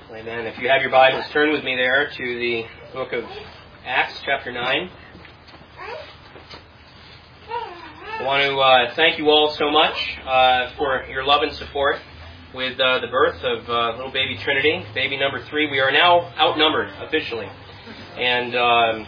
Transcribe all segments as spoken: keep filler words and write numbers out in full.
Amen. If you have your Bibles, turn with me there to the book of Acts, chapter nine. I want to uh, thank you all so much uh, for your love and support with uh, the birth of uh, little baby Trinity, baby number three. We are now outnumbered officially, and um,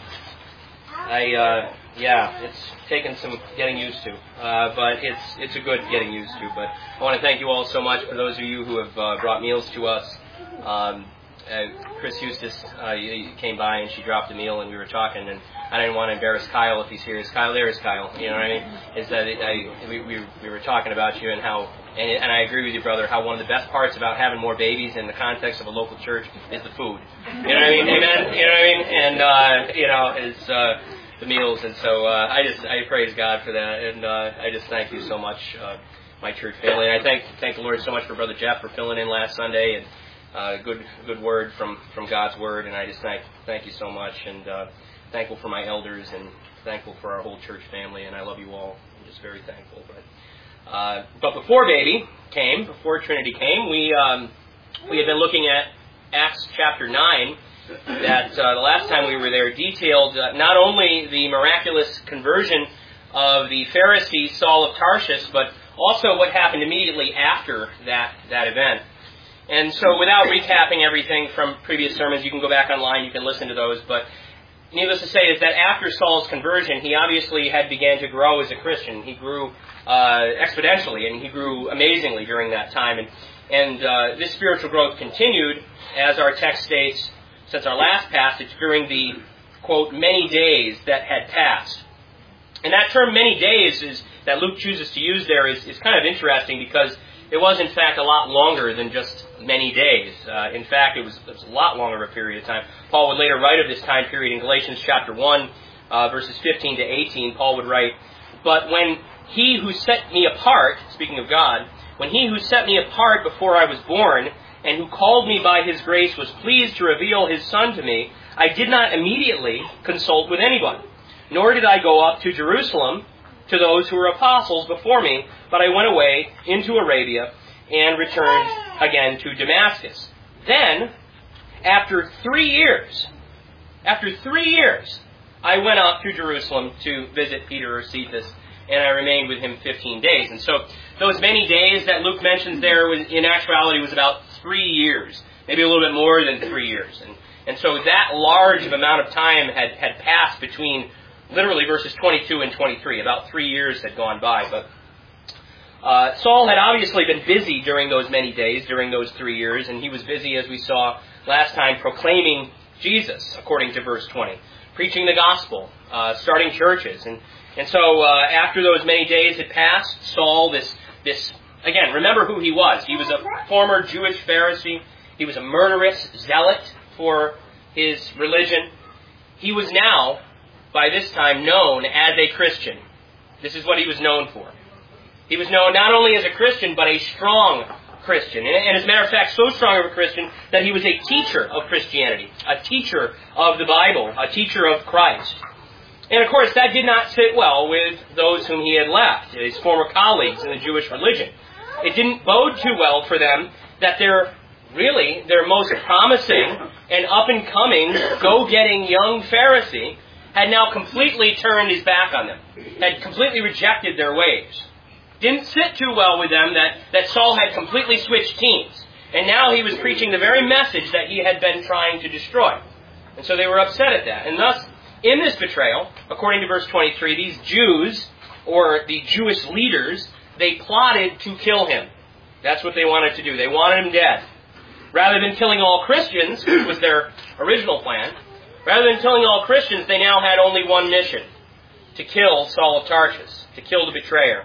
I, uh, yeah, it's taken some getting used to, uh, but it's it's a good getting used to. But I want to thank you all so much for those of you who have uh, brought meals to us. Um, uh, Chris Eustace uh, came by and she dropped a meal and we were talking, and I didn't want to embarrass Kyle if he's here. Is Kyle there? Is Kyle? You know what I mean? Is that it, I, we, we we were talking about you and how, and, and I agree with you, brother, how one of the best parts about having more babies in the context of a local church is the food. You know what I mean? Amen? You know what I mean? And, uh, you know, is uh, the meals. And so uh, I just, I praise God for that. And uh, I just thank you so much, uh, my church family. And I thank, thank the Lord so much for Brother Jeff for filling in last Sunday. And Uh, good, good word from, from God's Word, and I just thank thank you so much, and uh, thankful for my elders, and thankful for our whole church family, and I love you all. I'm just very thankful. But uh, but before baby came, before Trinity came, we um, we had been looking at Acts chapter nine. That uh, the last time we were there detailed uh, not only the miraculous conversion of the Pharisee Saul of Tarshish, but also what happened immediately after that that event. And so without recapping everything from previous sermons, you can go back online, you can listen to those, but needless to say is that after Saul's conversion, he obviously had began to grow as a Christian. He grew uh, exponentially, and he grew amazingly during that time. And, and uh, this spiritual growth continued, as our text states, since our last passage, during the, quote, many days that had passed. And that term, many days, is that Luke chooses to use there is, is kind of interesting because it was, in fact, a lot longer than just many days. Uh, in fact, it was, it was a lot longer of a period of time. Paul would later write of this time period in Galatians chapter one, uh, verses fifteen to eighteen. Paul would write, "But when he who set me apart," speaking of God, "when he who set me apart before I was born, and who called me by his grace was pleased to reveal his Son to me, I did not immediately consult with anyone, nor did I go up to Jerusalem to those who were apostles before me, but I went away into Arabia and returned again to Damascus. Then, after three years, after three years, I went up to Jerusalem to visit Peter or Cephas, and I remained with him fifteen days. And so those many days that Luke mentions there, was, in actuality, was about three years, maybe a little bit more than three years. And, and so that large of amount of time had, had passed between literally verses twenty-two and twenty-three. About three years had gone by. But uh, Saul had obviously been busy during those many days, during those three years, and he was busy, as we saw last time, proclaiming Jesus, according to verse twenty, preaching the gospel, uh, starting churches. And, and so uh, after those many days had passed, Saul, this, this, again, remember who he was. He was a former Jewish Pharisee. He was a murderous zealot for his religion. He was now, by this time, known as a Christian. This is what he was known for. He was known not only as a Christian, but a strong Christian. And as a matter of fact, so strong of a Christian that he was a teacher of Christianity, a teacher of the Bible, a teacher of Christ. And of course, that did not sit well with those whom he had left, his former colleagues in the Jewish religion. It didn't bode too well for them that their, really, their most promising and up-and-coming, go-getting young Pharisee had now completely turned his back on them, had completely rejected their ways. Didn't sit too well with them that, that Saul had completely switched teams. And now he was preaching the very message that he had been trying to destroy. And so they were upset at that. And thus, in this betrayal, according to verse twenty-three, these Jews, or the Jewish leaders, they plotted to kill him. That's what they wanted to do. They wanted him dead. Rather than killing all Christians, which was their original plan, rather than killing all Christians, they now had only one mission: to kill Saul of Tarshish, to kill the betrayer.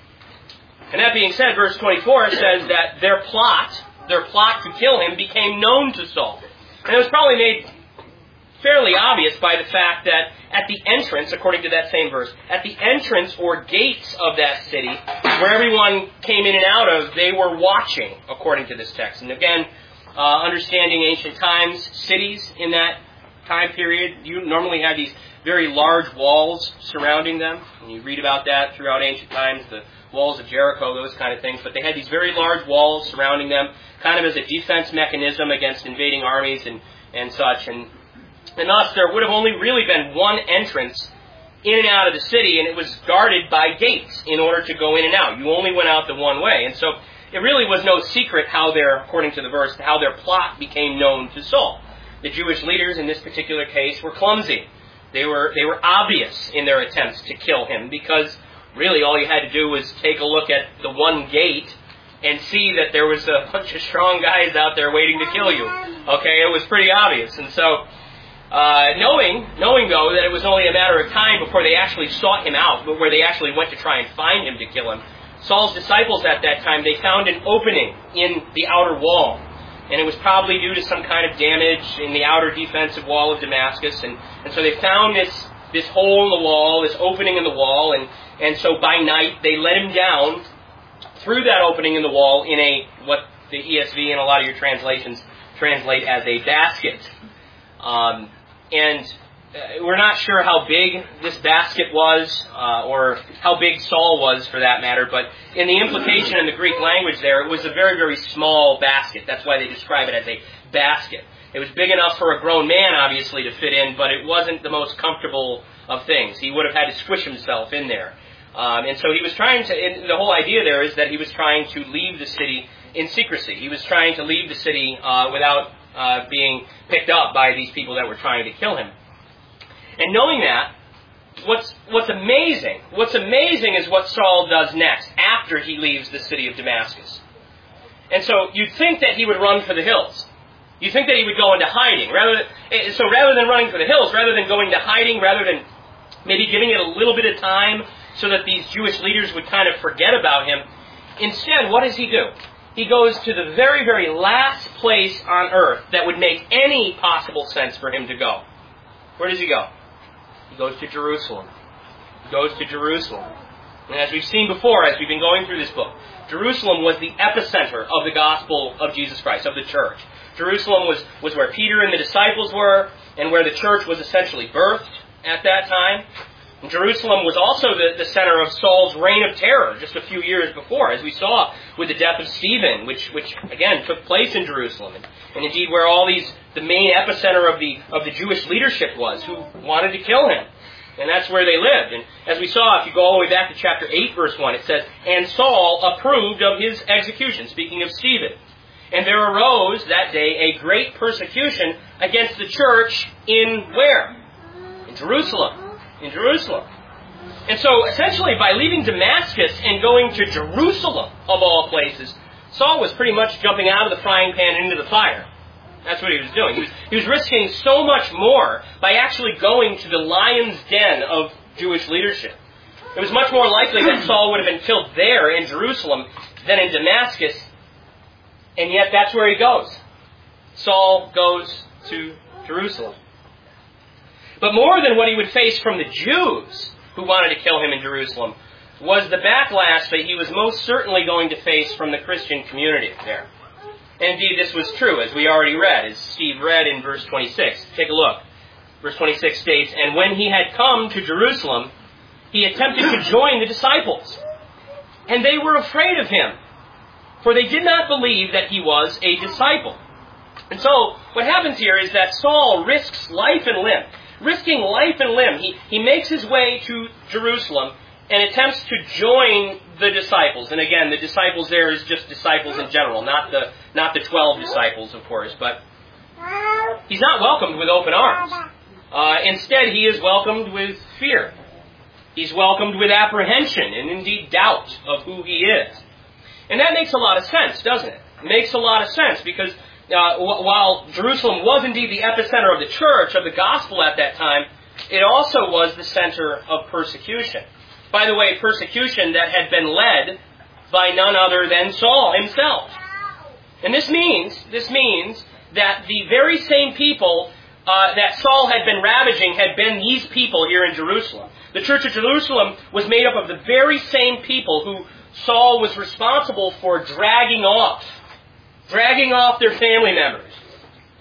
And that being said, verse twenty-four says that their plot, their plot to kill him became known to Saul. And it was probably made fairly obvious by the fact that at the entrance, according to that same verse, at the entrance or gates of that city, where everyone came in and out of, they were watching, according to this text. And again, uh, understanding ancient times, cities in that time period, you normally had these very large walls surrounding them. And you read about that throughout ancient times, the walls of Jericho, those kind of things. But they had these very large walls surrounding them, kind of as a defense mechanism against invading armies and, and such. And, and thus, there would have only really been one entrance in and out of the city, and it was guarded by gates in order to go in and out. You only went out the one way. And so it really was no secret how their, according to the verse, how their plot became known to Saul. The Jewish leaders in this particular case were clumsy. They were they were obvious in their attempts to kill him, because really all you had to do was take a look at the one gate and see that there was a bunch of strong guys out there waiting to kill you. Okay, it was pretty obvious. And so Uh, knowing, knowing though that it was only a matter of time before they actually sought him out, but where they actually went to try and find him to kill him, Saul's disciples at that time, they found an opening in the outer wall. And it was probably due to some kind of damage in the outer defensive wall of Damascus. And, and so they found this, this hole in the wall, this opening in the wall, and, and so by night they let him down through that opening in the wall in a, what the E S V and a lot of your translations translate as a basket. Um, And uh, we're not sure how big this basket was, uh, or how big Saul was for that matter, but in the implication in the Greek language there, it was a very, very small basket. That's why they describe it as a basket. It was big enough for a grown man, obviously, to fit in, but it wasn't the most comfortable of things. He would have had to squish himself in there. Um, and so he was trying to, and the whole idea there is that he was trying to leave the city in secrecy. He was trying to leave the city uh, without Uh, being picked up by these people that were trying to kill him. And knowing that, what's what's amazing, what's amazing is what Saul does next after he leaves the city of Damascus. And so you'd think that he would run for the hills. You'd think that he would go into hiding. Rather than, so rather than running for the hills, rather than going to hiding, rather than maybe giving it a little bit of time so that these Jewish leaders would kind of forget about him, instead, what does he do? He goes to the very, very last place on earth that would make any possible sense for him to go. Where does he go? He goes to Jerusalem. He goes to Jerusalem. And as we've seen before, as we've been going through this book, Jerusalem was the epicenter of the gospel of Jesus Christ, of the church. Jerusalem was, was where Peter and the disciples were, and where the church was essentially birthed at that time. And Jerusalem was also the, the center of Saul's reign of terror just a few years before, as we saw with the death of Stephen, which, which again, took place in Jerusalem. And, and indeed where all these, the main epicenter of the, of the Jewish leadership was, who wanted to kill him. And that's where they lived. And as we saw, if you go all the way back to chapter eight, verse one, it says, "And Saul approved of his execution," speaking of Stephen. "And there arose that day a great persecution against the church in" where? In Jerusalem. In Jerusalem. And so, essentially, by leaving Damascus and going to Jerusalem, of all places, Saul was pretty much jumping out of the frying pan into the fire. That's what he was doing. He was, he was risking so much more by actually going to the lion's den of Jewish leadership. It was much more likely that Saul would have been killed there in Jerusalem than in Damascus, and yet that's where he goes. Saul goes to Jerusalem. But more than what he would face from the Jews who wanted to kill him in Jerusalem was the backlash that he was most certainly going to face from the Christian community there. And indeed, this was true, as we already read, as Steve read in verse twenty-six. Take a look. Verse twenty-six states, "And when he had come to Jerusalem, he attempted to join the disciples. And they were afraid of him, for they did not believe that he was a disciple." And so, what happens here is that Saul risks life and limb. Risking life and limb, he, he makes his way to Jerusalem and attempts to join the disciples. And again, the disciples there is just disciples in general, not the not the twelve disciples, of course. But he's not welcomed with open arms. Uh, instead, he is welcomed with fear. He's welcomed with apprehension and indeed doubt of who he is. And that makes a lot of sense, doesn't it? It makes a lot of sense because Uh, while Jerusalem was indeed the epicenter of the church, of the gospel at that time, it also was the center of persecution. By the way, persecution that had been led by none other than Saul himself. And this means, this means that the very same people uh, that Saul had been ravaging had been these people here in Jerusalem. The church of Jerusalem was made up of the very same people who Saul was responsible for dragging off. Dragging off their family members.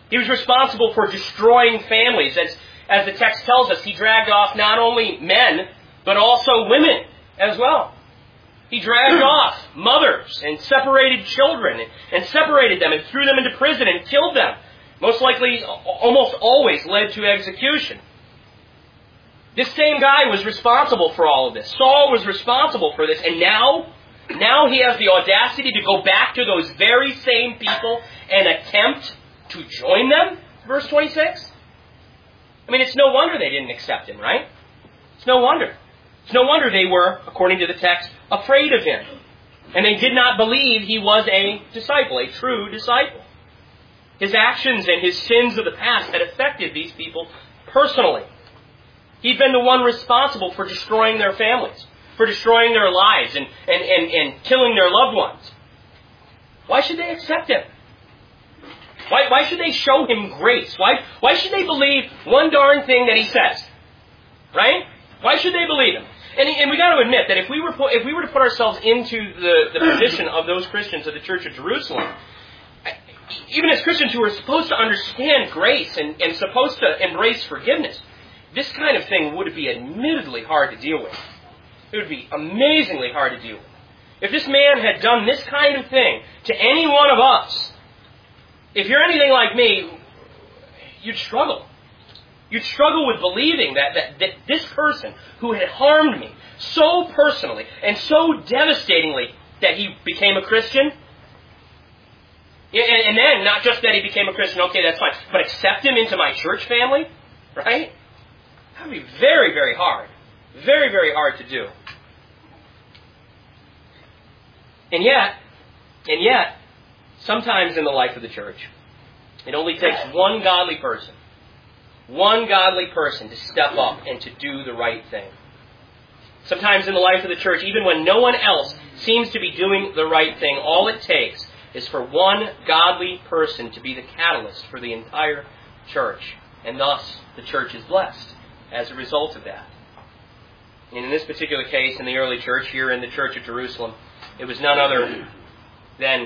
He was responsible for destroying families. As, as the text tells us, he dragged off not only men, but also women as well. He dragged off mothers and separated children and, and separated them and threw them into prison and killed them. Most likely, almost always led to execution. This same guy was responsible for all of this. Saul was responsible for this. And now, now he has the audacity to go back to those very same people and attempt to join them? Verse twenty-six? I mean, it's no wonder they didn't accept him, right? It's no wonder. It's no wonder they were, according to the text, afraid of him. And they did not believe he was a disciple, a true disciple. His actions and his sins of the past had affected these people personally. He'd been the one responsible for destroying their families, for destroying their lives and, and, and, and killing their loved ones. Why should they accept him? Why, why should they show him grace? Why, why should they believe one darn thing that he says? Right? Why should they believe him? And, and we got to admit that if we were put, if we were to put ourselves into the, the position of those Christians of the Church of Jerusalem, even as Christians who are supposed to understand grace and, and supposed to embrace forgiveness, this kind of thing would be admittedly hard to deal with. It would be amazingly hard to deal with. If this man had done this kind of thing to any one of us, if you're anything like me, you'd struggle. You'd struggle with believing that, that, that this person who had harmed me so personally and so devastatingly that he became a Christian, and, and then not just that he became a Christian, okay, that's fine, but accept him into my church family, right? That would be very, very hard. Very, very hard to do. And yet, and yet, sometimes in the life of the church, it only takes one godly person, one godly person to step up and to do the right thing. Sometimes in the life of the church, even when no one else seems to be doing the right thing, all it takes is for one godly person to be the catalyst for the entire church. And thus, the church is blessed as a result of that. And in this particular case, in the early church, here in the Church of Jerusalem, it was none other than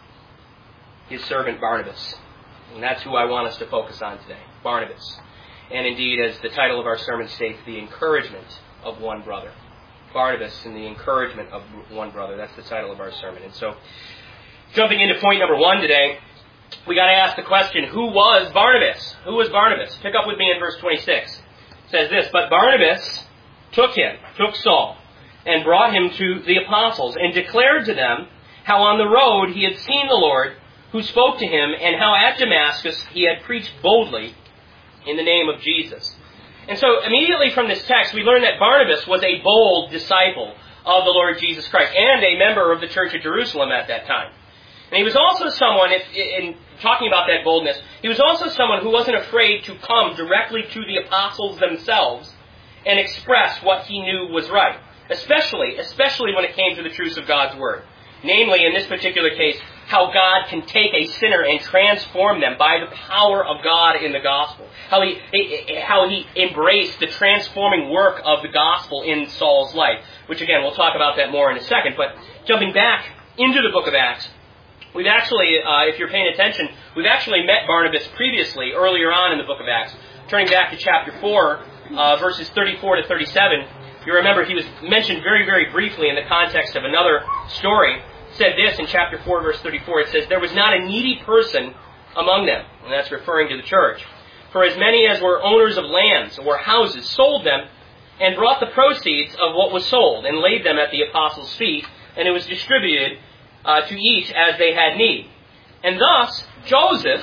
his servant Barnabas. And that's who I want us to focus on today, Barnabas. And indeed, as the title of our sermon states, the encouragement of one brother. Barnabas and the encouragement of one brother. That's the title of our sermon. And so, jumping into point number one today, we got to ask the question, who was Barnabas? Who was Barnabas? Pick up with me in verse twenty-six. It says this, but Barnabas took him, took Saul, and brought him to the apostles, and declared to them how on the road he had seen the Lord, who spoke to him, and how at Damascus he had preached boldly in the name of Jesus. And so immediately from this text, we learn that Barnabas was a bold disciple of the Lord Jesus Christ, and a member of the Church of Jerusalem at that time. And he was also someone, if, in talking about that boldness, he was also someone who wasn't afraid to come directly to the apostles themselves and express what he knew was right. Especially, especially when it came to the truths of God's Word. Namely, in this particular case, how God can take a sinner and transform them by the power of God in the gospel. How he, how he embraced the transforming work of the gospel in Saul's life. Which again, we'll talk about that more in a second. But jumping back into the book of Acts, we've actually, uh, if you're paying attention, we've actually met Barnabas previously, earlier on in the book of Acts. Turning back to chapter four, uh, verses thirty-four to thirty-seven, you remember he was mentioned very, very briefly in the context of another story. It said this in chapter four, verse thirty-four. It says, there was not a needy person among them. And that's referring to the church. For as many as were owners of lands or houses sold them and brought the proceeds of what was sold and laid them at the apostles' feet, and it was distributed uh, to each as they had need. And thus, Joseph,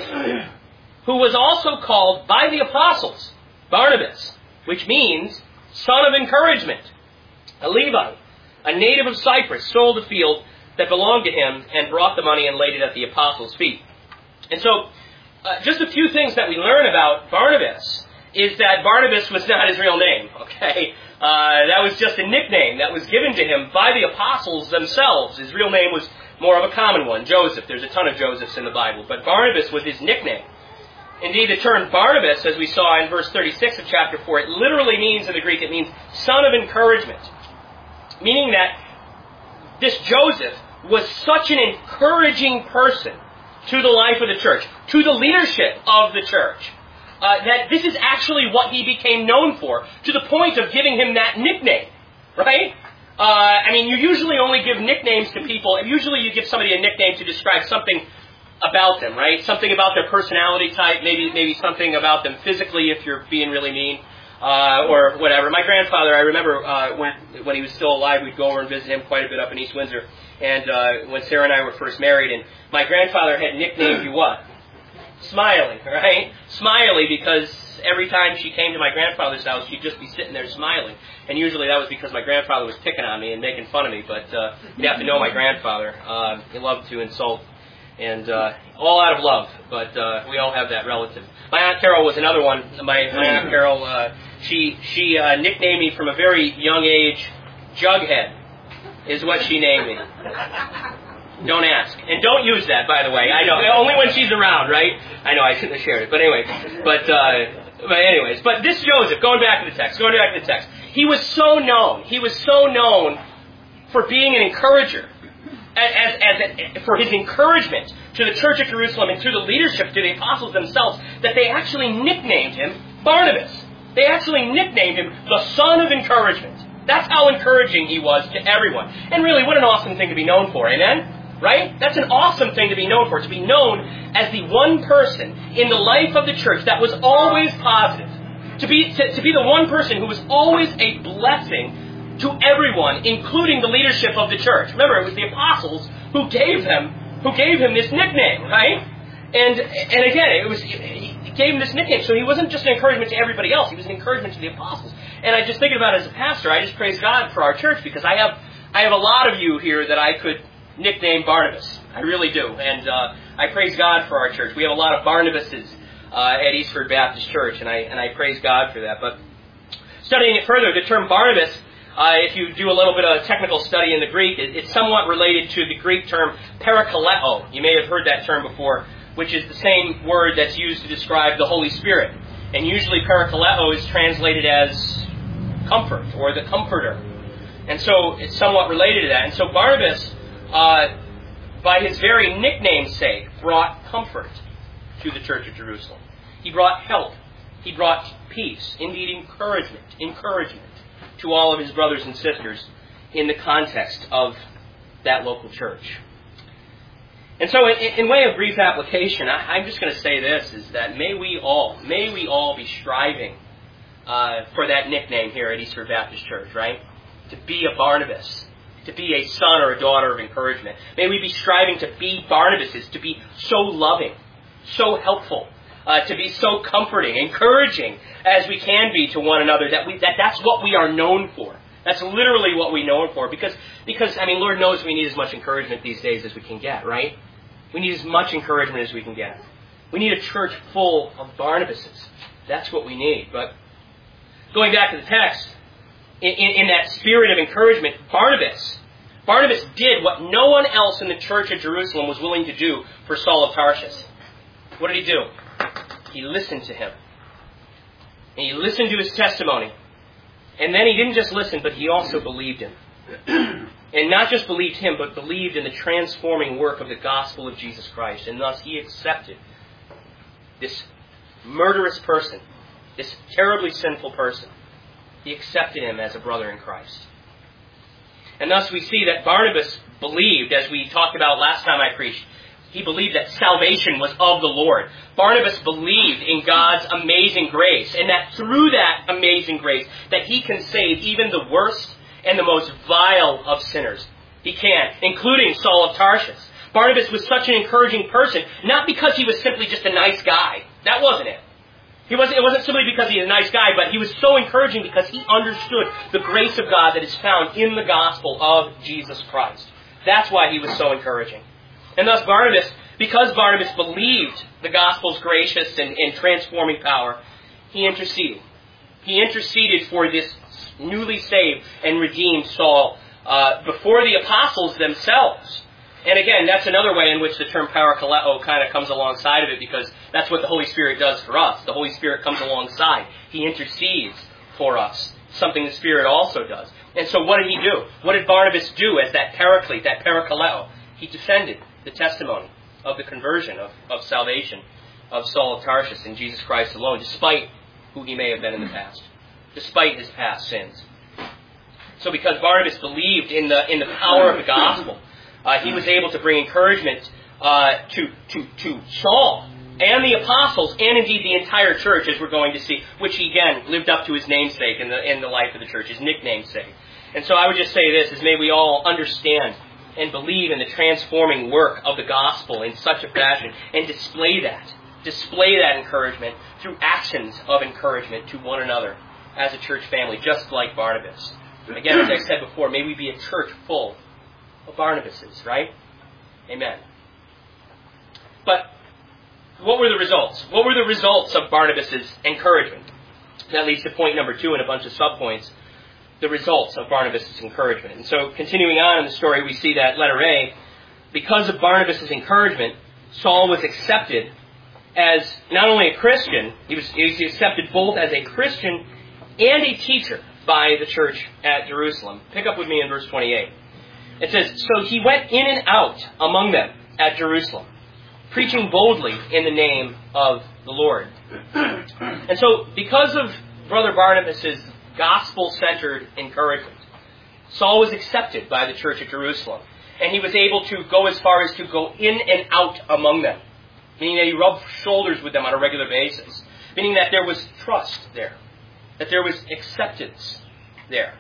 who was also called by the apostles, Barnabas, which means son of encouragement, a Levite, a native of Cyprus, sold a field that belonged to him and brought the money and laid it at the apostles' feet. And so, uh, just a few things that we learn about Barnabas is that Barnabas was not his real name, okay? Uh, that was just a nickname that was given to him by the apostles themselves. His real name was more of a common one, Joseph. There's a ton of Josephs in the Bible, but Barnabas was his nickname. Indeed, the term Barnabas, as we saw in verse thirty-six of chapter four, it literally means in the Greek, it means son of encouragement. Meaning that this Joseph was such an encouraging person to the life of the church, to the leadership of the church, uh, that this is actually what he became known for, to the point of giving him that nickname, right? Uh, I mean, you usually only give nicknames to people, and usually you give somebody a nickname to describe something about them, right? Something about their personality type, maybe maybe something about them physically if you're being really mean, uh, or whatever. My grandfather, I remember uh, when when he was still alive, we'd go over and visit him quite a bit up in East Windsor. And uh, when Sarah and I were first married, and my grandfather had nicknamed you what? Smiley, right? Smiley, because every time she came to my grandfather's house, she'd just be sitting there smiling. And usually that was because my grandfather was picking on me and making fun of me. But uh, you'd have to know my grandfather. Uh, he loved to insult. And uh, all out of love, but uh, we all have that relative. My Aunt Carol was another one. My, my Aunt Carol, uh, she she uh, nicknamed me from a very young age, Jughead, is what she named me. Don't ask. And don't use that, by the way. I know, only when she's around, right? I know, I shouldn't have shared it. But anyway, but, uh, but anyways, but this Joseph, going back to the text, going back to the text, he was so known, he was so known for being an encourager. As, as, as, for his encouragement to the church at Jerusalem and to the leadership, to the apostles themselves, that they actually nicknamed him Barnabas. They actually nicknamed him the son of encouragement. That's how encouraging he was to everyone. And really, what an awesome thing to be known for, amen? Right? That's an awesome thing to be known for, to be known as the one person in the life of the church that was always positive. To be, to, to be the one person who was always a blessing to everyone, including the leadership of the church. Remember, it was the apostles who gave him, who gave him this nickname, right? And and again, it was he gave him this nickname, so he wasn't just an encouragement to everybody else; he was an encouragement to the apostles. And I just thinking about it as a pastor, I just praise God for our church because I have I have a lot of you here that I could nickname Barnabas. I really do, and uh, I praise God for our church. We have a lot of Barnabases uh, at Eastford Baptist Church, and I and I praise God for that. But studying it further, the term Barnabas. Uh, if you do a little bit of technical study in the Greek, it, it's somewhat related to the Greek term parakaleo. You may have heard that term before, which is the same word that's used to describe the Holy Spirit. And usually parakaleo is translated as comfort or the comforter. And so it's somewhat related to that. And so Barnabas, uh, by his very nickname's sake, brought comfort to the church of Jerusalem. He brought help. He brought peace, indeed encouragement, encouragement. to all of his brothers and sisters in the context of that local church. And so in, in way of brief application, I, I'm just going to say this, is that may we all, may we all be striving uh, for that nickname here at Eastford Baptist Church, right? To be a Barnabas, to be a son or a daughter of encouragement. May we be striving to be Barnabases, to be so loving, so helpful, Uh, to be so comforting, encouraging as we can be to one another, that we that that's what we are known for. That's literally what we're known for. Because, because I mean, Lord knows we need as much encouragement these days as we can get, right? We need as much encouragement as we can get. We need a church full of Barnabases. That's what we need. But going back to the text, in, in, in that spirit of encouragement, Barnabas, Barnabas did what no one else in the church at Jerusalem was willing to do for Saul of Tarshish. What did he do? He listened to him. And he listened to his testimony. And then he didn't just listen, but he also believed him. And not just believed him, but believed in the transforming work of the gospel of Jesus Christ. And thus he accepted this murderous person, this terribly sinful person. He accepted him as a brother in Christ. And thus we see that Barnabas believed, as we talked about last time I preached, he believed that salvation was of the Lord. Barnabas believed in God's amazing grace, and that through that amazing grace, that he can save even the worst and the most vile of sinners. He can, including Saul of Tarshish. Barnabas was such an encouraging person, not because he was simply just a nice guy. That wasn't it. He wasn't, it wasn't simply because he was a nice guy, but he was so encouraging because he understood the grace of God that is found in the gospel of Jesus Christ. That's why he was so encouraging. And thus Barnabas, because Barnabas believed the gospel's gracious and, and transforming power, he interceded. He interceded for this newly saved and redeemed Saul uh, before the apostles themselves. And again, that's another way in which the term parakaleo kind of comes alongside of it, because that's what the Holy Spirit does for us. The Holy Spirit comes alongside. He intercedes for us, something the Spirit also does. And so what did he do? What did Barnabas do as that paraclete, that parakaleo? He defended the testimony of the conversion, of, of salvation of Saul of Tarsus in Jesus Christ alone, despite who he may have been in the past, despite his past sins. So because Barnabas believed in the in the power of the gospel, uh, he was able to bring encouragement uh, to, to, to Saul and the apostles, and indeed the entire church, as we're going to see, which he, again, lived up to his namesake in the in the life of the church, his nickname's sake. And so I would just say this, is may we all understand and believe in the transforming work of the gospel in such a fashion, and display that, display that encouragement through actions of encouragement to one another as a church family, just like Barnabas. Again, as I said before, may we be a church full of Barnabases, right? Amen. But what were the results? What were the results of Barnabas' encouragement? That leads to point number two and a bunch of subpoints. The results of Barnabas' encouragement. And so, continuing on in the story, we see that letter A, because of Barnabas' encouragement, Saul was accepted as not only a Christian, he was, he was accepted both as a Christian and a teacher by the church at Jerusalem. Pick up with me in verse twenty-eight. It says, "So he went in and out among them at Jerusalem, preaching boldly in the name of the Lord." And so, because of Brother Barnabas' gospel-centered encouragement, Saul was accepted by the church at Jerusalem, and he was able to go as far as to go in and out among them, meaning that he rubbed shoulders with them on a regular basis, meaning that there was trust there, that there was acceptance there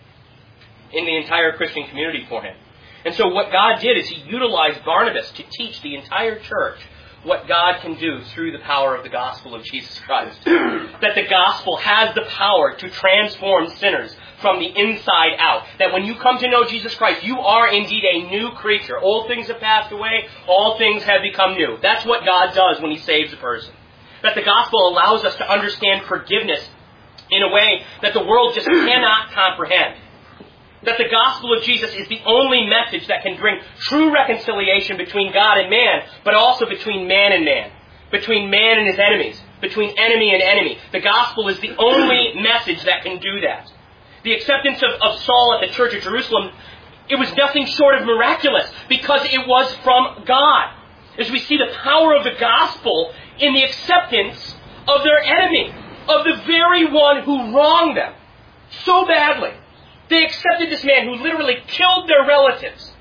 in the entire Christian community for him. And so what God did is he utilized Barnabas to teach the entire church what God can do through the power of the gospel of Jesus Christ. That the gospel has the power to transform sinners from the inside out. That when you come to know Jesus Christ, you are indeed a new creature. Old things have passed away, all things have become new. That's what God does when he saves a person. That the gospel allows us to understand forgiveness in a way that the world just cannot comprehend. That the gospel of Jesus is the only message that can bring true reconciliation between God and man, but also between man and man, between man and his enemies, between enemy and enemy. The gospel is the only message that can do that. The acceptance of, of Saul at the church of Jerusalem, it was nothing short of miraculous, because it was from God. As we see the power of the gospel in the acceptance of their enemy, of the very one who wronged them so badly. They accepted this man who literally killed their relatives,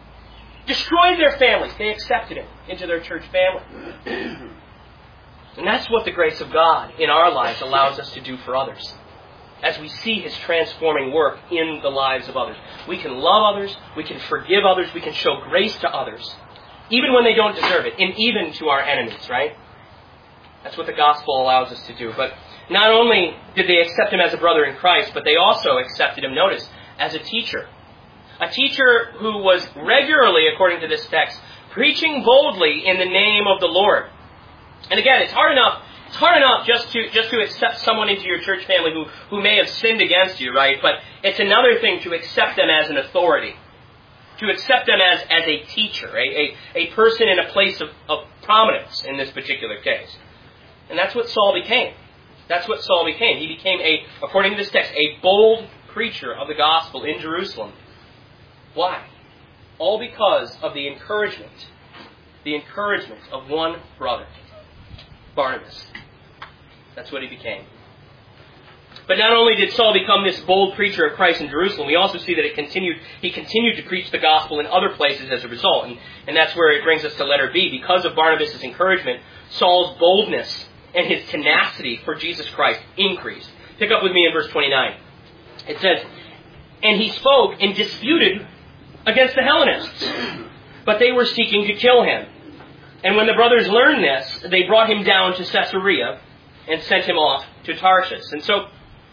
destroyed their families. They accepted him into their church family. And that's what the grace of God in our lives allows us to do for others. As we see his transforming work in the lives of others. We can love others, we can forgive others, we can show grace to others, even when they don't deserve it, and even to our enemies, right? That's what the gospel allows us to do. But not only did they accept him as a brother in Christ, but they also accepted him, notice, as a teacher. A teacher who was regularly, according to this text, preaching boldly in the name of the Lord. And again, it's hard enough, it's hard enough just to just to accept someone into your church family who, who may have sinned against you, right? But it's another thing to accept them as an authority. To accept them as, as a teacher, a, a, a person in a place of, of prominence in this particular case. And that's what Saul became. That's what Saul became. He became, a, according to this text, a bold preacher of the gospel in Jerusalem. Why? All because of the encouragement, the encouragement of one brother, Barnabas. That's what he became. But not only did Saul become this bold preacher of Christ in Jerusalem, we also see that it continued. he continued to preach the gospel in other places as a result. And, and that's where it brings us to letter B. Because of Barnabas' encouragement, Saul's boldness and his tenacity for Jesus Christ increased. Pick up with me in verse twenty-nine. It says, "And he spoke and disputed against the Hellenists, but they were seeking to kill him. And when the brothers learned this, they brought him down to Caesarea and sent him off to Tarshish." And so,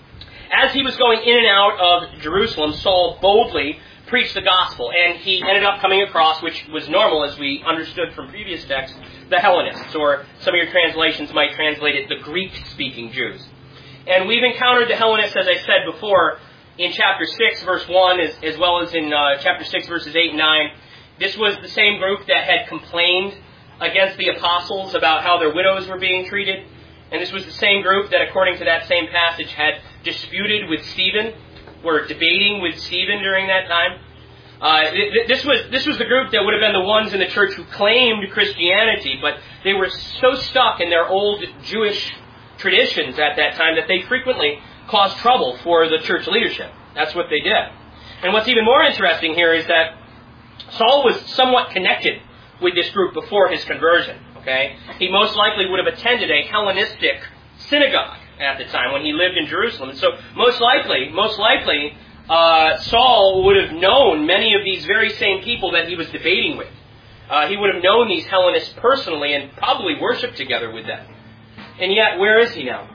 as he was going in and out of Jerusalem, Saul boldly preached the gospel, and he ended up coming across, which was normal as we understood from previous texts, the Hellenists, or some of your translations might translate it, the Greek-speaking Jews. And we've encountered the Hellenists, as I said before, in chapter six, verse one, as, as well as in uh, chapter six, verses eight and nine. This was the same group that had complained against the apostles about how their widows were being treated. And this was the same group that, according to that same passage, had disputed with Stephen, were debating with Stephen during that time. Uh, th- this was this was the group that would have been the ones in the church who claimed Christianity, but they were so stuck in their old Jewish traditions at that time that they frequently caused trouble for the church leadership. That's what they did. And what's even more interesting here is that Saul was somewhat connected with this group before his conversion. Okay, he most likely would have attended a Hellenistic synagogue at the time when he lived in Jerusalem. And so most likely, most likely, uh, Saul would have known many of these very same people that he was debating with. Uh, he would have known these Hellenists personally and probably worshipped together with them. And yet, where is he now?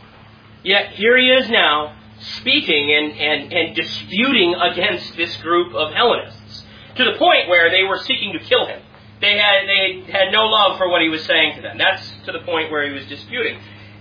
Yet here he is now, speaking and, and, and disputing against this group of Hellenists, to the point where they were seeking to kill him. They had they had no love for what he was saying to them. That's to the point where he was disputing.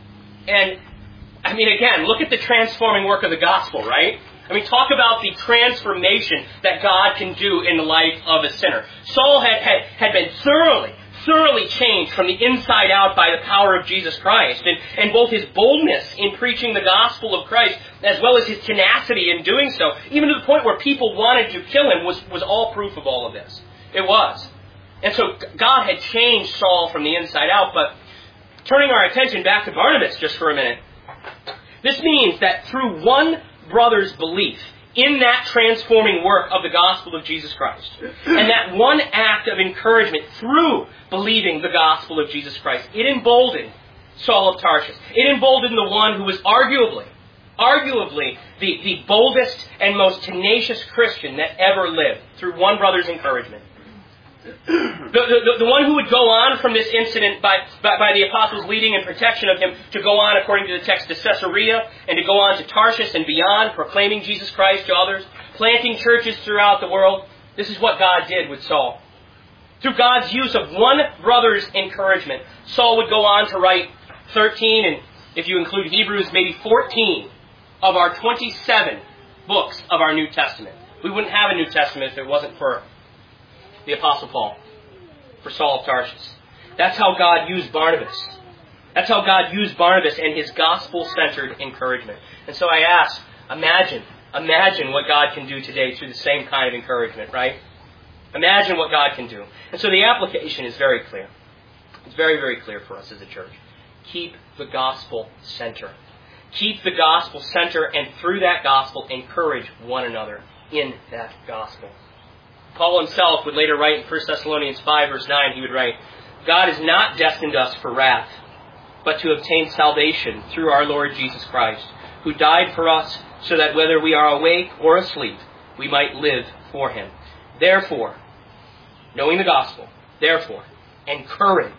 And, I mean, again, look at the transforming work of the gospel, right? I mean, talk about the transformation that God can do in the life of a sinner. Saul had, had, had been thoroughly, thoroughly changed from the inside out by the power of Jesus Christ. And, and both his boldness in preaching the gospel of Christ, as well as his tenacity in doing so, even to the point where people wanted to kill him, was, was all proof of all of this. It was. And so God had changed Saul from the inside out. But turning our attention back to Barnabas just for a minute, this means that through one brother's belief in that transforming work of the gospel of Jesus Christ, and that one act of encouragement through believing the gospel of Jesus Christ, it emboldened Saul of Tarsus. It emboldened the one who was arguably, arguably the, the boldest and most tenacious Christian that ever lived, through one brother's encouragement. The, the, the one who would go on from this incident by, by, by the apostles' leading and protection of him to go on, according to the text, to Caesarea and to go on to Tarshish and beyond, proclaiming Jesus Christ to others, planting churches throughout the world. This is what God did with Saul. Through God's use of one brother's encouragement, Saul would go on to write thirteen, and if you include Hebrews, maybe fourteen of our twenty-seven books of our New Testament. We wouldn't have a New Testament if it wasn't for the Apostle Paul, for Saul of Tarsus. That's how God used Barnabas. That's how God used Barnabas and his gospel-centered encouragement. And so I ask, imagine, imagine what God can do today through the same kind of encouragement, right? Imagine what God can do. And so the application is very clear. It's very, very clear for us as a church. Keep the gospel center. Keep the gospel center, and through that gospel, encourage one another in that gospel. Paul himself would later write in First Thessalonians five, verse nine, he would write, God has not destined us for wrath, but to obtain salvation through our Lord Jesus Christ, who died for us, so that whether we are awake or asleep, we might live for him. Therefore, knowing the gospel, therefore, encourage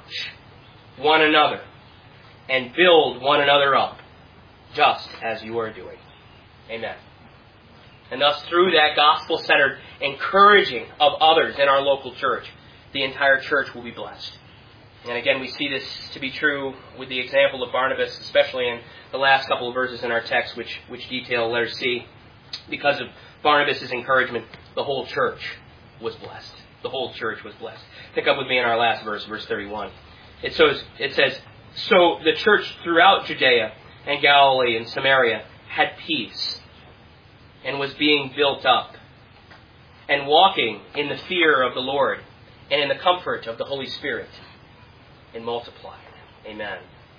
one another and build one another up, just as you are doing. Amen. And thus, through that gospel-centered encouraging of others in our local church, the entire church will be blessed. And again, we see this to be true with the example of Barnabas, especially in the last couple of verses in our text, which, which detail letter C. Because of Barnabas' encouragement, the whole church was blessed. The whole church was blessed. Pick up with me in our last verse, verse thirty-one. It says, it says, so the church throughout Judea and Galilee and Samaria had peace, and was being built up, and walking in the fear of the Lord, and in the comfort of the Holy Spirit, and multiplied. Amen.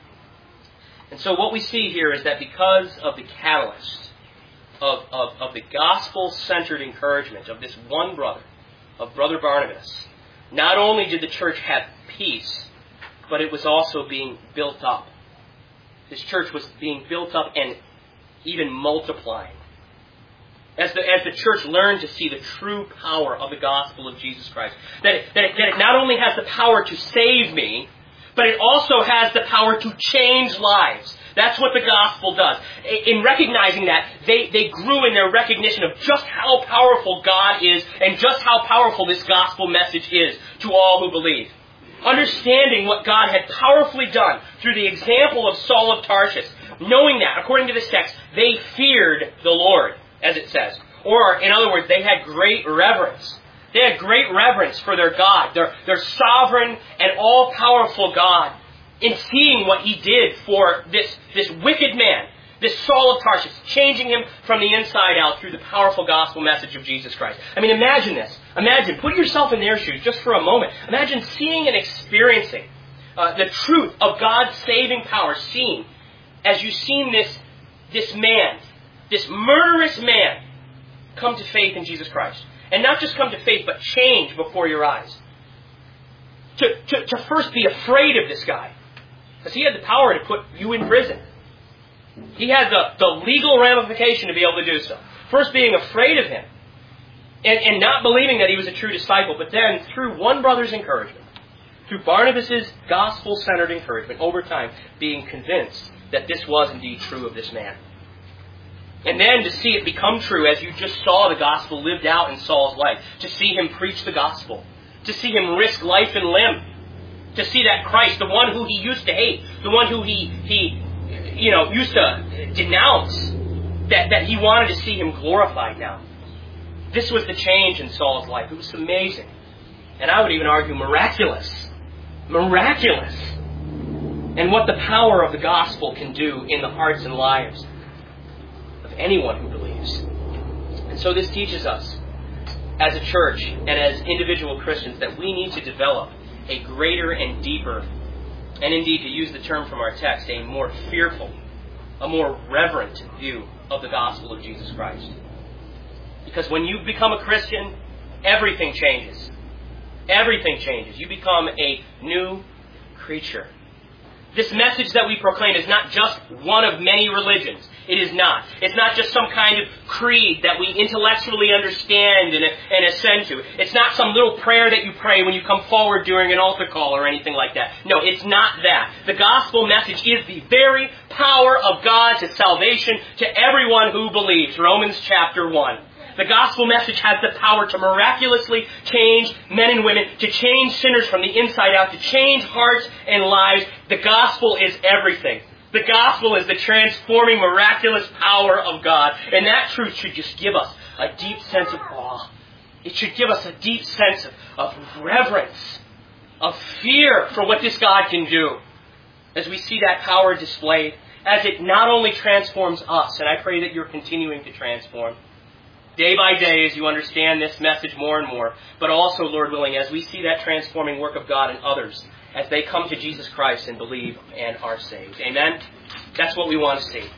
And so what we see here is that because of the catalyst of, of, of the gospel-centered encouragement of this one brother, of Brother Barnabas, not only did the church have peace, but it was also being built up. This church was being built up and even multiplying. As the, as the church learned to see the true power of the gospel of Jesus Christ. That it, that, it, that it not only has the power to save me, but it also has the power to change lives. That's what the gospel does. In recognizing that, they, they grew in their recognition of just how powerful God is and just how powerful this gospel message is to all who believe. Understanding what God had powerfully done through the example of Saul of Tarsus, knowing that, according to this text, they feared the Lord, as it says. Or, in other words, they had great reverence. They had great reverence for their God, their, their sovereign and all-powerful God, in seeing what He did for this, this wicked man, This Saul of Tarsus, changing him from the inside out through the powerful gospel message of Jesus Christ. I mean, imagine this. Imagine, put yourself in their shoes just for a moment. Imagine seeing and experiencing uh, the truth of God's saving power, seen as you've seen this, this man, this murderous man, come to faith in Jesus Christ. And not just come to faith, but change before your eyes. To, to, to first be afraid of this guy. Because he had the power to put you in prison. He had the, the legal ramification to be able to do so. First being afraid of him. And, and not believing that he was a true disciple. But then through one brother's encouragement, through Barnabas' gospel-centered encouragement, over time being convinced that this was indeed true of this man. And then to see it become true as you just saw the gospel lived out in Saul's life. To see him preach the gospel. To see him risk life and limb. To see that Christ, the one who he used to hate, the one who he, he you know, used to denounce, that, that he wanted to see him glorified now. This was the change in Saul's life. It was amazing. And I would even argue miraculous. Miraculous. And what the power of the gospel can do in the hearts and lives of anyone who believes. And so this teaches us, as a church and as individual Christians, that we need to develop a greater and deeper, and indeed, to use the term from our text, a more fearful, a more reverent view of the gospel of Jesus Christ. Because when you become a Christian, everything changes. Everything changes. You become a new creature. This message that we proclaim is not just one of many religions. It is not. It's not just some kind of creed that we intellectually understand and, and ascend to. It's not some little prayer that you pray when you come forward during an altar call or anything like that. No, it's not that. The gospel message is the very power of God to salvation to everyone who believes. Romans chapter one. The gospel message has the power to miraculously change men and women, to change sinners from the inside out, to change hearts and lives. The gospel is everything. The gospel is the transforming, miraculous power of God. And that truth should just give us a deep sense of awe. It should give us a deep sense of, of reverence, of fear for what this God can do. As we see that power displayed, as it not only transforms us, and I pray that you're continuing to transform, day by day as you understand this message more and more, but also, Lord willing, as we see that transforming work of God in others, as they come to Jesus Christ and believe and are saved. Amen? That's what we want to see.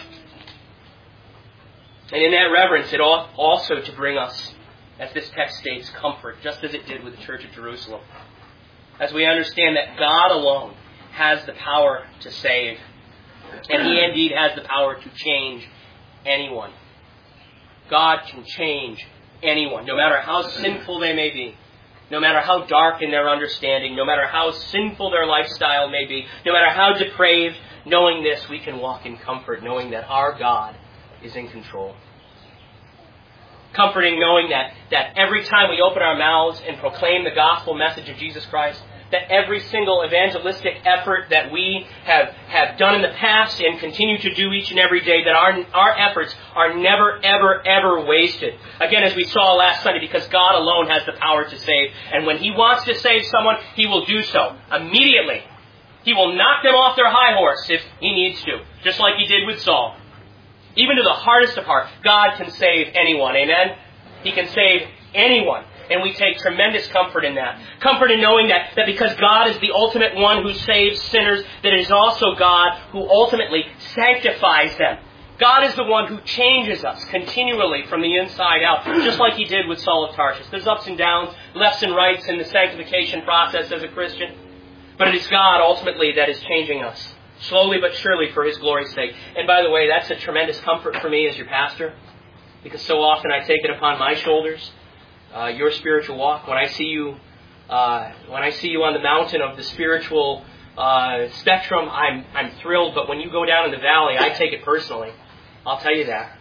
And in that reverence, it ought also to bring us, as this text states, comfort, just as it did with the church of Jerusalem. As we understand that God alone has the power to save, and He indeed has the power to change anyone. God can change anyone, no matter how sinful they may be, no matter how dark in their understanding, no matter how sinful their lifestyle may be, no matter how depraved. Knowing this, we can walk in comfort, knowing that our God is in control. Comforting knowing that, that every time we open our mouths and proclaim the gospel message of Jesus Christ, that every single evangelistic effort that we have, have done in the past and continue to do each and every day, that our, our efforts are never, ever, ever wasted. Again, as we saw last Sunday, because God alone has the power to save. And when He wants to save someone, He will do so immediately. He will knock them off their high horse if He needs to, just like He did with Saul. Even to the hardest of heart, God can save anyone. Amen? He can save anyone. And we take tremendous comfort in that. Comfort in knowing that, that because God is the ultimate one who saves sinners, that it is also God who ultimately sanctifies them. God is the one who changes us continually from the inside out, just like He did with Saul of Tarsus. There's ups and downs, lefts and rights in the sanctification process as a Christian. But it is God ultimately that is changing us, slowly but surely for His glory's sake. And by the way, that's a tremendous comfort for me as your pastor, because so often I take it upon my shoulders. Uh, your spiritual walk. When I see you, uh, when I see you on the mountain of the spiritual uh, spectrum, I'm I'm thrilled. But when you go down in the valley, I take it personally. I'll tell you that.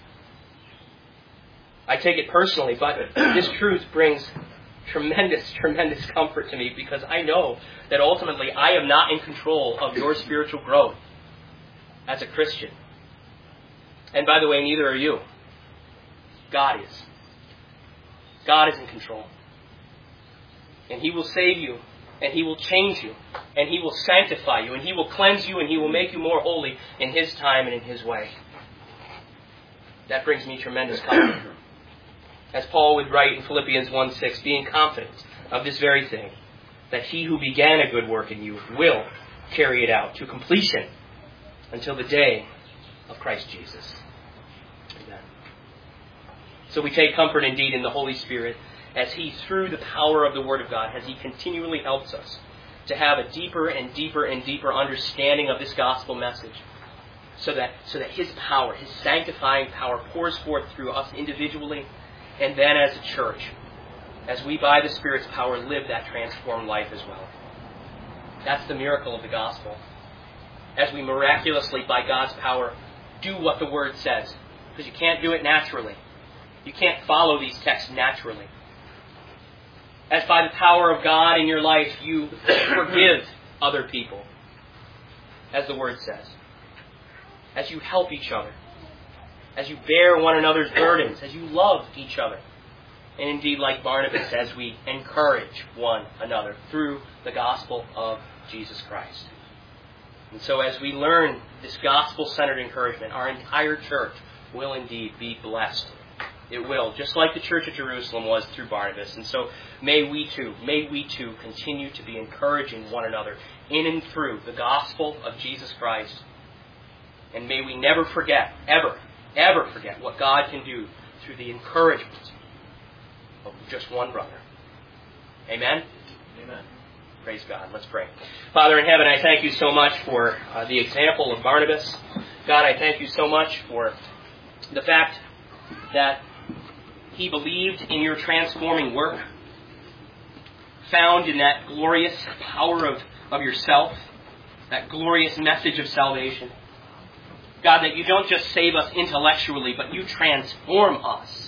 I take it personally. But this truth brings tremendous, tremendous comfort to me, because I know that ultimately I am not in control of your spiritual growth as a Christian. And by the way, neither are you. God is. God is in control. And He will save you, and He will change you, and He will sanctify you, and He will cleanse you, and He will make you more holy in His time and in His way. that brings me tremendous comfort. As Paul would write in Philippians one six, being confident of this very thing, that he who began a good work in you will carry it out to completion until the day of Christ Jesus. Amen. So we take comfort indeed in the Holy Spirit as He, through the power of the Word of God, as He continually helps us to have a deeper and deeper and deeper understanding of this gospel message, so that, so that His power, His sanctifying power, pours forth through us individually and then as a church, as we, by the Spirit's power, live that transformed life as well. That's the miracle of the gospel. As we miraculously, by God's power, do what the Word says. Because you can't do it naturally. You can't follow these texts naturally. As by the power of God in your life, you forgive other people, as the Word says. As you help each other. As you bear one another's burdens. As you love each other. And indeed, like Barnabas, as we encourage one another through the gospel of Jesus Christ. And so as we learn this gospel-centered encouragement, our entire church will indeed be blessed. It will, just like the church at Jerusalem was through Barnabas. And so may we too, may we too continue to be encouraging one another in and through the gospel of Jesus Christ. And may we never forget, ever, ever forget what God can do through the encouragement of just one brother. Amen? Amen. Praise God. Let's pray. Father in heaven, I thank you so much for uh, the example of Barnabas. God, I thank you so much for the fact that he believed in your transforming work, found in that glorious power of, of yourself, that glorious message of salvation. God, that you don't just save us intellectually, but you transform us.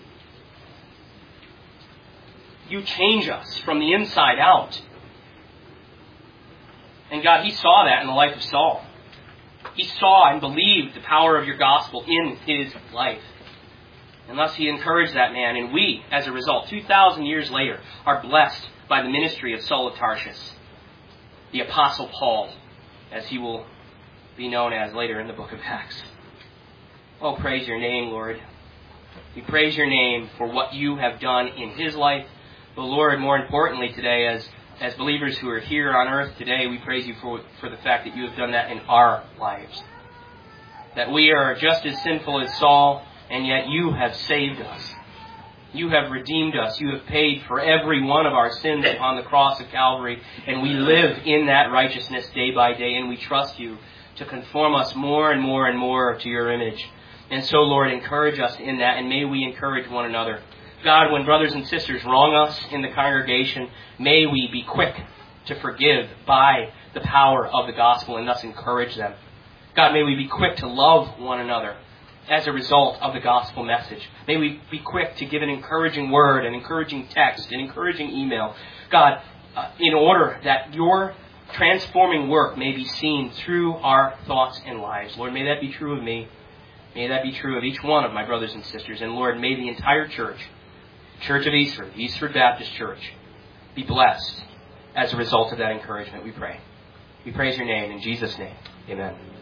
You change us from the inside out. And God, he saw that in the life of Saul. He saw and believed the power of your gospel in his life. And thus he encouraged that man. And we, as a result, two thousand years later, are blessed by the ministry of Saul of Tarsus, the Apostle Paul, as he will be known as later in the book of Acts. Oh, praise your name, Lord. We praise your name for what you have done in his life. But Lord, more importantly today, as, as believers who are here on earth today, we praise you for, for the fact that you have done that in our lives. That we are just as sinful as Saul, and yet you have saved us. You have redeemed us. You have paid for every one of our sins upon the cross of Calvary, and we live in that righteousness day by day, and we trust you to conform us more and more and more to your image. And so, Lord, encourage us in that, and may we encourage one another. God, when brothers and sisters wrong us in the congregation, may we be quick to forgive by the power of the gospel and thus encourage them. God, may we be quick to love one another as a result of the gospel message. May we be quick to give an encouraging word, an encouraging text, an encouraging email. God, uh, in order that your transforming work may be seen through our thoughts and lives. Lord, may that be true of me. May that be true of each one of my brothers and sisters. And Lord, may the entire church, Church of Eastford, Eastford Baptist Church, be blessed as a result of that encouragement, we pray. We praise your name in Jesus' name. Amen.